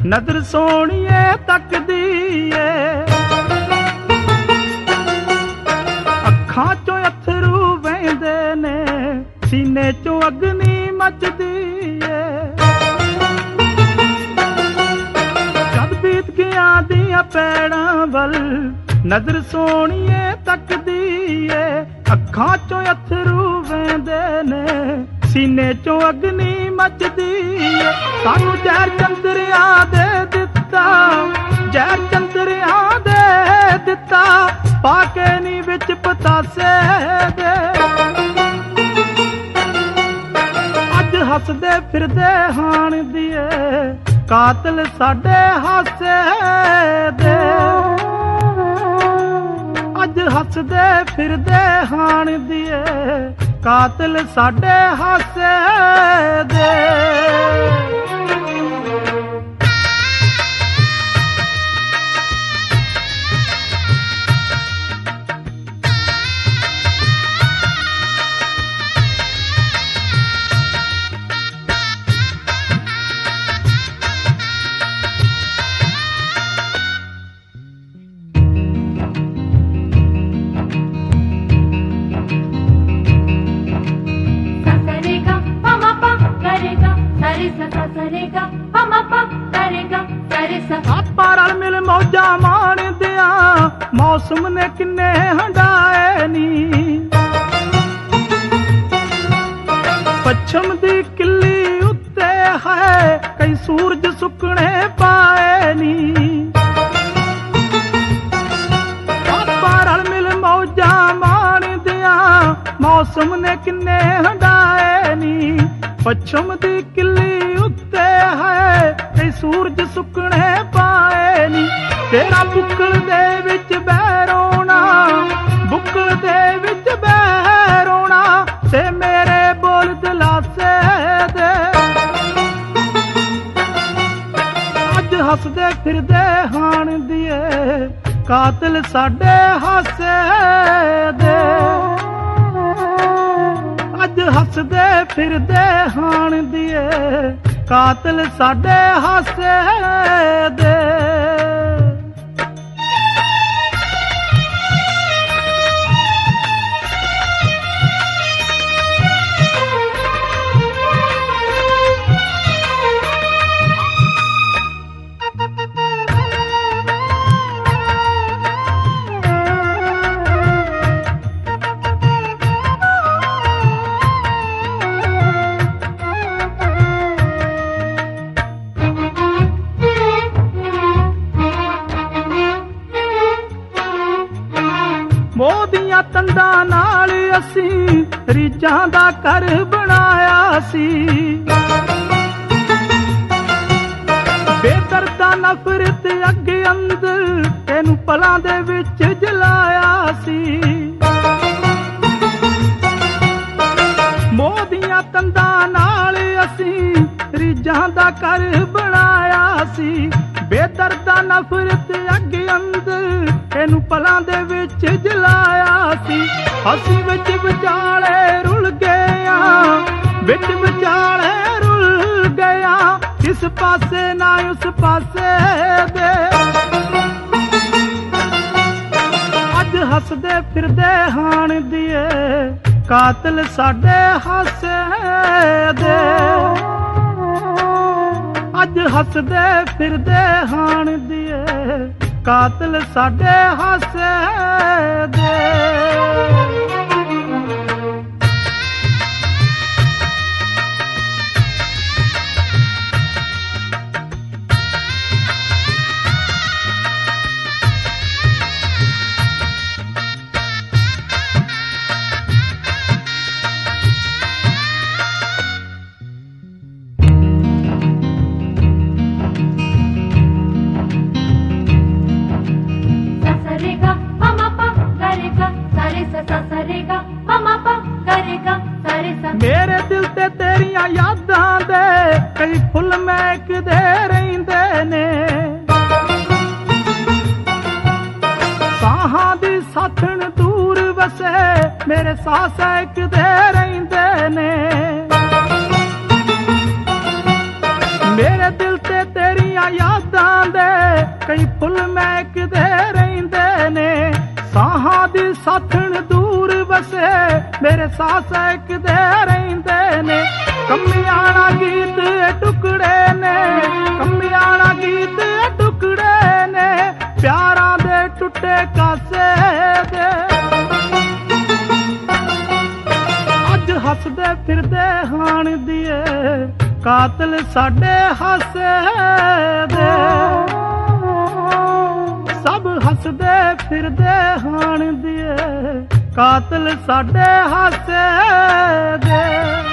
ਨਜ਼ਰ ਸੋਹਣੀਏ ਤੱਕਦੀ ਏ, ਅੱਖਾਂ ਚੋਂ ਅਥਰੂ ਵਹਿੰਦੇ ਨੇ, ਸੀਨੇ ਚੋਂ ਅਗਨੀ ਮੱਚਦੀ ਏ। ਜਦ ਬੀਤ ਗਿਆ ਦੀਆਂ ਪੈੜਾਂ ਵੱਲ ਨਜ਼ਰ ਸੋਹਣੀਏ ਤੱਕਦੀ ਏ, ਅੱਖਾਂ ਚੋਂ ਅਥਰੂ ਵਹਿੰਦੇ ਨੇ, ਸੀਨੇ ਚੋਂ ਅਗਨੀ ਮੱਚਦੀ ਏ। ਸਾਨੂੰ ਜ਼ਹਿਰ ਚੰਦਰਿਆ ਦੇ ਦਿੱਤਾ, ਜ਼ਹਿਰ ਚੰਦਰਿਆ ਦੇ ਦਿੱਤਾ, ਪਾ ਕੇ ਨੀ ਵਿੱਚ ਪਤਾਸੇ ਦੇ। ਅੱਜ ਹੱਸਦੇ ਫਿਰਦੇ ਹਾਣ ਦੀਏ, ਕਾਤਲ ਸਾਡੇ ਹਾਸੇ ਦੇ। ਅੱਜ ਹੱਸਦੇ ਫਿਰਦੇ ਹਾਣ ਦੀਏ, ਕਾਤਲ ਸਾਡੇ ਹਾਸੇ ਦੇ। ਆਪਾਂ ਰਲ ਮਿਲ ਮੌਜਾਂ ਮਾਣਦਿਆਂ, ਮੌਸਮ ਨੇ ਕਿੰਨੇ ਹੰਡਾਏ ਨੀ। ਪੱਛਮ ਦੀ ਕਿੱਲੀ ਉੱਤੇ ਹੈ ਕਈ ਸੂਰਜ ਸੁੱਕਣੇ ਪਾਏ ਨੀ। ਆਪਾਂ ਰਲ ਮਿਲ ਮੌਜਾਂ ਮਾਣਦਿਆਂ, ਮੌਸਮ ਨੇ ਕਿੰਨੇ ਹੰਡਾਏ ਨੀ। ਪੱਛਮ ਦੀ ਕਿੱਲੀ ਉੱਤੇ ਹੈ ਕਈ ਸੂਰਜ ਸੁੱਕਣੇ ਪਾਏ ਨੀ। ਤੇਰਾ ਬੁੱਕਲ ਦੇ ਵਿੱਚ ਬਹਿ ਰੋਣਾ, ਬੁੱਕਲ ਦੇ ਵਿੱਚ ਬਹਿ ਰੋਣਾ, ਤੇ ਮੇਰੇ ਬੋਲ ਦਿਲਾਸੇ ਦੇ। ਅੱਜ ਹੱਸਦੇ ਫਿਰਦੇ ਹਾਣ ਦੀਏ, ਕਾਤਲ ਸਾਡੇ ਹਾਸੇ ਦੇ। ਅੱਜ ਹੱਸਦੇ ਫਿਰਦੇ ਹਾਣ ਦੀਏ, ਕਾਤਲ ਸਾਡੇ ਹਾਸੇ ਦੇ। ਮੋਹ ਦੀਆਂ ਤੰਦਾਂ ਨਾਲ ਅਸੀਂ ਰੀਝਾਂ ਦਾ ਘਰ ਬਣਾਇਆ ਸੀ। ਬੇਦਰਦਾ ਨਫ਼ਰਤ ਅੱਗ ਅੰਦਰ ਤੈਨੂੰ ਪਲਾਂ ਦੇ ਵਿੱਚ ਜਲਾਇਆ ਸੀ। ਮੋਹ ਦੀਆਂ ਤੰਦਾਂ ਨਾਲ ਅਸੀਂ ਰੀਝਾਂ ਦਾ ਘਰ ਬਣਾਇਆ ਸੀ। ਬੇਦਰਦਾ ਨਫ਼ਰਤ ਅੱਗ ਅੰਦਰ ਤੈਨੂੰ ਪਲਾਂ ਦੇ ਵਿੱਚ ਜਲਾਇਆ ਸੀ। ਅਸੀਂ ਵਿੱਚ ਵਿਚਾਲੇ ਰੁਲ ਗਏ, ਵਿੱਚ ਵਿਚਾਲੇ ਰੁਲ ਗਿਆ, ਕਿਸ ਪਾਸੇ ਨਾ ਉਸ ਪਾਸੇ ਦੇ। ਅੱਜ ਹੱਸਦੇ ਫਿਰਦੇ ਹਾਣ ਦੀਏ, ਕਾਤਲ ਸਾਡੇ ਹਾਸੇ ਦੇ। ਅੱਜ ਹੱਸਦੇ ਫਿਰਦੇ ਹਾਣ ਦੀਏ, ਕਾਤਲ ਸਾਡੇ ਹਾਸੇ ਦੇ। ਮੇਰੇ ਦਿਲ ਤੇ ਤੇਰੀਆਂ ਯਾਦਾਂ ਦੇ ਕਈ ਫੁੱਲ ਮਹਿਕਦੇ ਰਹਿੰਦੇ ਨੇ। ਸਾਹਾਂ ਦੀ ਸਾਥਣ ਦੂਰ ਵਸੇ ਮੇਰੇ ਸਾਹ ਸਹਿਕਦੇ ਰਹਿੰਦੇ ਨੇ। ਮੇਰੇ ਦਿਲ ਤੇ ਤੇਰੀਆਂ ਯਾਦਾਂ ਦੇ ਕਈ ਫੁੱਲ ਮਹਿਕਦੇ ਰਹਿੰਦੇ ਨੇ, ਸਾਹਾਂ ਦੀ ਸਾਥਣ ਦੂਰ ਵਸੇ ਮੇਰੇ ਸਾਹ ਸਹਿਕਦੇ ਰਹਿੰਦੇ ਨੇ। ਕੰਮਿਆਣਾ ਗੀਤ ਟੁਕੜੇ ਨੇ, ਕੰਮਿਆਣਾ ਗੀਤ ਟੁਕੜੇ ਨੇ, ਪਿਆਰਾਂ ਦੇ ਟੁੱਟੇ ਕਾਸੇ ਦੇ। ਅੱਜ ਹੱਸਦੇ ਫਿਰਦੇ ਹਾਣ ਦੀਏ ਕਾਤਲ ਸਾਡੇ ਹਾਸੇ ਦੇ, ਸਭ ਹੱਸਦੇ ਫਿਰਦੇ ਹਾਣ ਦੀਏ ਕਾਤਲ ਸਾਡੇ ਹਾਸੇ ਦੇ।